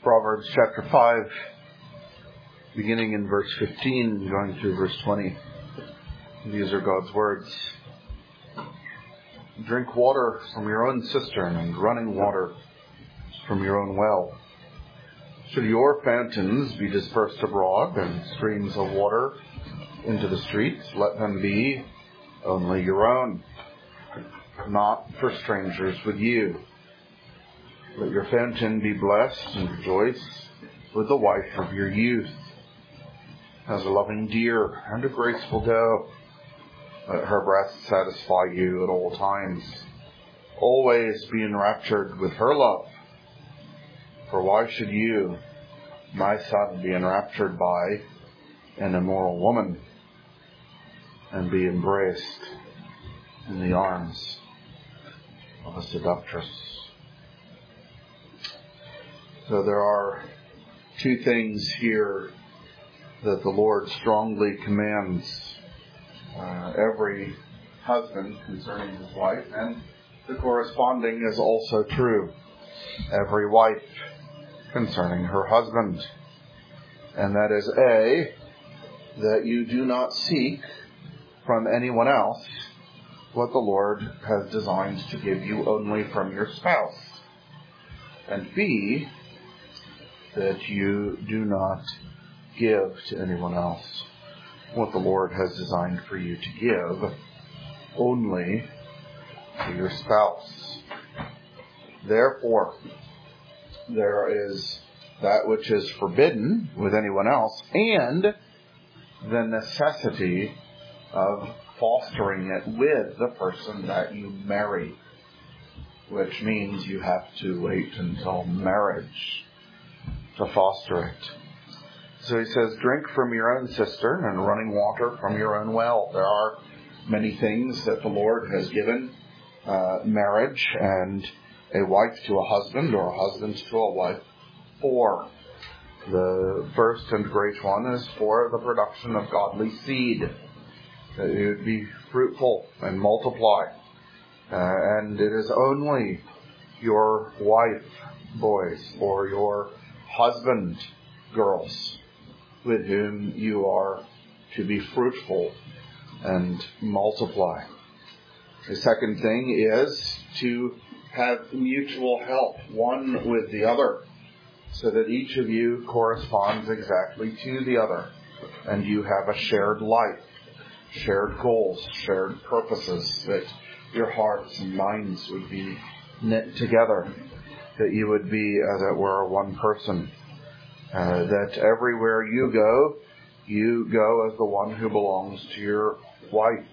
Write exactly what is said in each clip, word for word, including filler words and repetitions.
Proverbs chapter five, beginning in verse fifteen, going through verse twenty. These are God's words. Drink water from your own cistern and running water from your own well. Should your fountains be dispersed abroad and streams of water into the streets, let them be only your own, not for strangers with you. Let your fountain be blessed and rejoice with the wife of your youth. As a loving deer and a graceful doe, let her breast satisfy you at all times. Always be enraptured with her love. For why should you, my son, be enraptured by an immoral woman and be embraced in the arms of a seductress? So there are two things here that the Lord strongly commands uh, every husband concerning his wife, and the corresponding is also true. Every wife concerning her husband. And that is A, that you do not seek from anyone else what the Lord has designed to give you only from your spouse. And B, that you do not give to anyone else what the Lord has designed for you to give only to your spouse. Therefore, there is that which is forbidden with anyone else and the necessity of fostering it with the person that you marry, which means you have to wait until marriage to foster it. So he says, drink from your own cistern and running water from your own well. There are many things that the Lord has given uh, marriage and a wife to a husband or a husband to a wife for. The first and great one is for the production of godly seed, that it would be fruitful and multiply. Uh, and it is only your wife, boys, or your husband, girls, with whom you are to be fruitful and multiply. The second thing is to have mutual help, one with the other, so that each of you corresponds exactly to the other, and you have a shared life, shared goals, shared purposes, that your hearts and minds would be knit together, that you would be, as it were, one person, uh, that everywhere you go, you go as the one who belongs to your wife,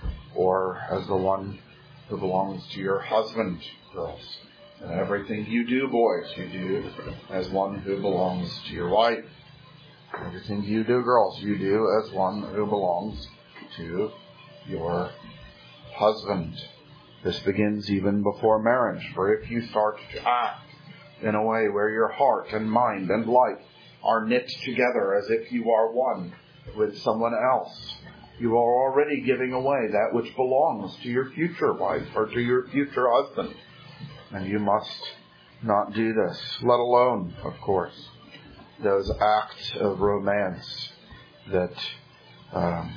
or as the one who belongs to your husband, girls. And everything you do, boys, you do as one who belongs to your wife. Everything you do, girls, you do as one who belongs to your husband. This begins even before marriage, for if you start to act in a way where your heart and mind and life are knit together as if you are one with someone else, you are already giving away that which belongs to your future wife or to your future husband. And you must not do this, let alone, of course, those acts of romance that um,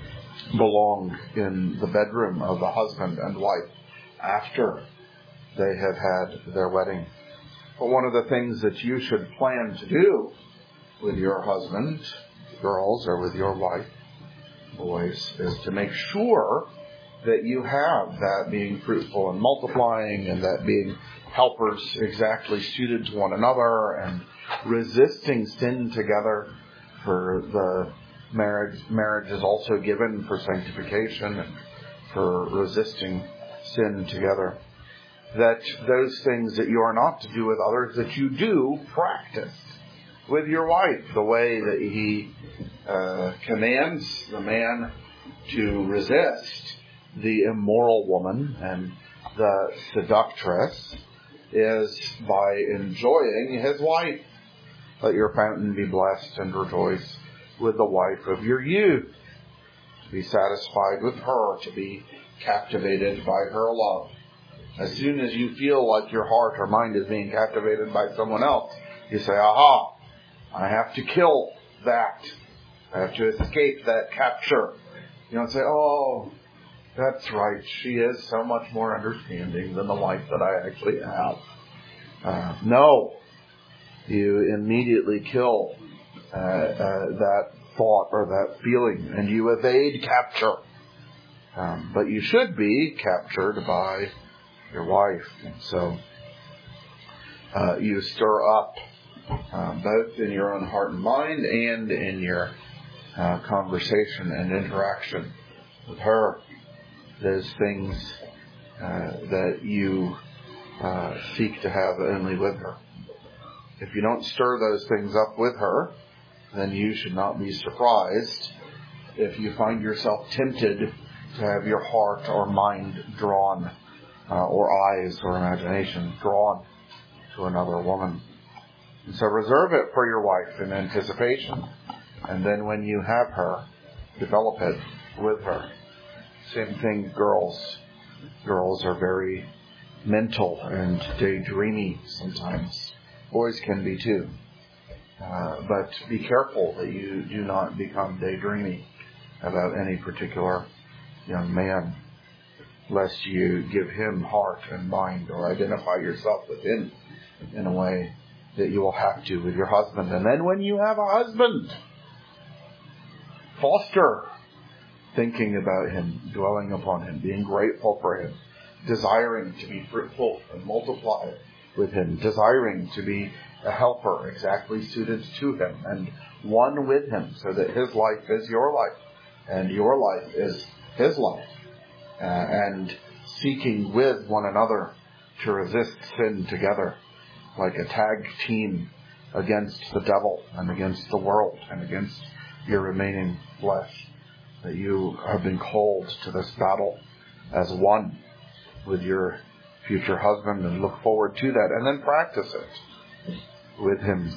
belong in the bedroom of the husband and wife after they have had their wedding. But one of the things that you should plan to do with your husband, girls, or with your wife, boys, is to make sure that you have that being fruitful and multiplying, and that being helpers exactly suited to one another, and resisting sin together. For the marriage, marriage is also given for sanctification and for resisting sin together. That those things that you are not to do with others, that you do practice with your wife, the way that he uh, commands the man to resist the immoral woman and the seductress is by enjoying his wife. Let your fountain be blessed and rejoice with the wife of your youth. To be satisfied with her, to be captivated by her love. As soon as you feel like your heart or mind is being captivated by someone else, You say, aha, I have to kill that. I have to escape that capture. You don't say, oh, that's right. She is so much more understanding than the wife that I actually have. Uh, no. You immediately kill uh, uh, that thought or that feeling, and you evade capture. Um, but you should be captured by your wife. And so uh, you stir up uh, both in your own heart and mind and in your uh, conversation and interaction with her those things uh, that you uh, seek to have only with her. If you don't stir those things up with her, then you should not be surprised if you find yourself tempted to have your heart or mind drawn, uh, or eyes or imagination drawn to another woman. And so reserve it for your wife in anticipation. And then when you have her, develop it with her. Same thing, girls. Girls are very mental and daydreamy sometimes. Boys can be too. Uh, but be careful that you do not become daydreamy about any particular young man, lest you give him heart and mind or identify yourself with him in a way that you will have to with your husband. And then when you have a husband, foster thinking about him, dwelling upon him, being grateful for him, desiring to be fruitful and multiply with him, desiring to be a helper exactly suited to him and one with him, so that his life is your life and your life is his life, uh, and seeking with one another to resist sin together like a tag team against the devil and against the world and against your remaining flesh. That you have been called to this battle as one with your future husband, and look forward to that, and then practice it with him,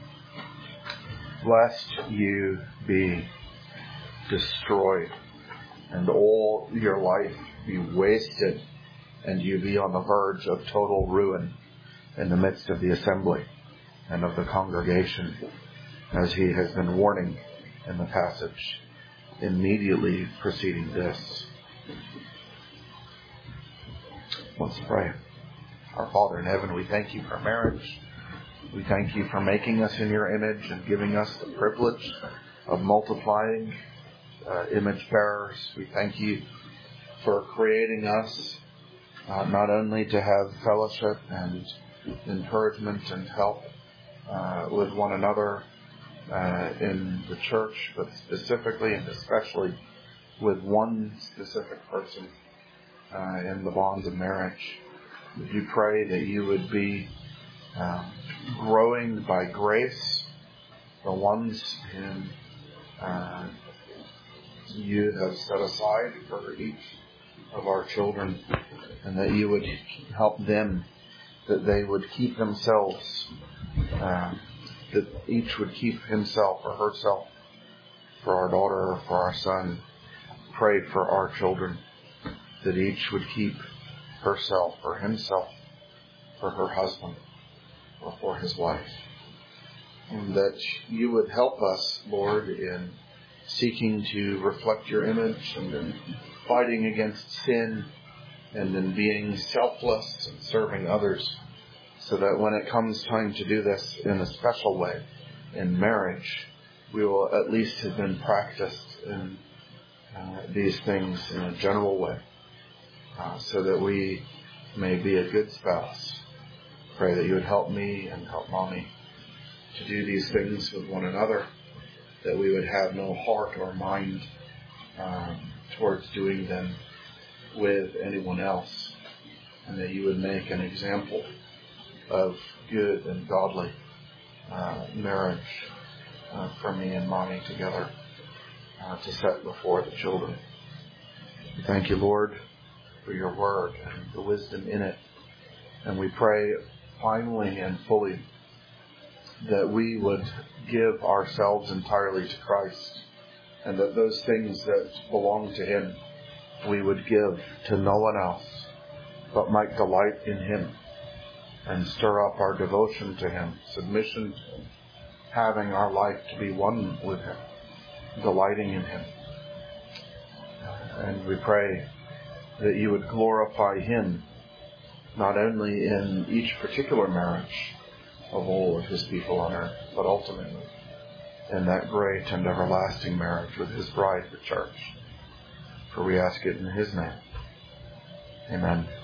lest you be destroyed and all your life be wasted and you be on the verge of total ruin in the midst of the assembly and of the congregation, as he has been warning in the passage immediately preceding this. Let's pray. Our Father in heaven, we thank you for marriage. We thank you for making us in your image and giving us the privilege of multiplying uh, image bearers. We thank you for creating us uh, not only to have fellowship and encouragement and help uh, with one another uh, in the church, but specifically and especially with one specific person uh, in the bonds of marriage. We do pray that you would be um, growing by grace the ones whom uh, you have set aside for each of our children, and that you would help them, that they would keep themselves, uh, that each would keep himself or herself for our daughter or for our son. Pray for our children, that each would keep herself or himself for her husband or for his wife. And that you would help us, Lord, in seeking to reflect your image and in fighting against sin and in being selfless and serving others, so that when it comes time to do this in a special way in marriage, we will at least have been practiced in uh, these things in a general way, uh, so that we may be a good spouse. Pray that you would help me and help Mommy to do these things with one another, that we would have no heart or mind um, towards doing them with anyone else, and that you would make an example of good and godly uh, marriage uh, for me and Mommy together uh, to set before the children. We thank you, Lord, for your word and the wisdom in it. And we pray finally and fully that we would give ourselves entirely to Christ, and that those things that belong to him we would give to no one else, but might delight in him, and stir up our devotion to Him, submission to Him, having our life to be one with Him, delighting in Him. And we pray that You would glorify Him, not only in each particular marriage of all of His people on earth, but ultimately in that great and everlasting marriage with His bride, the church. For we ask it in His name. Amen.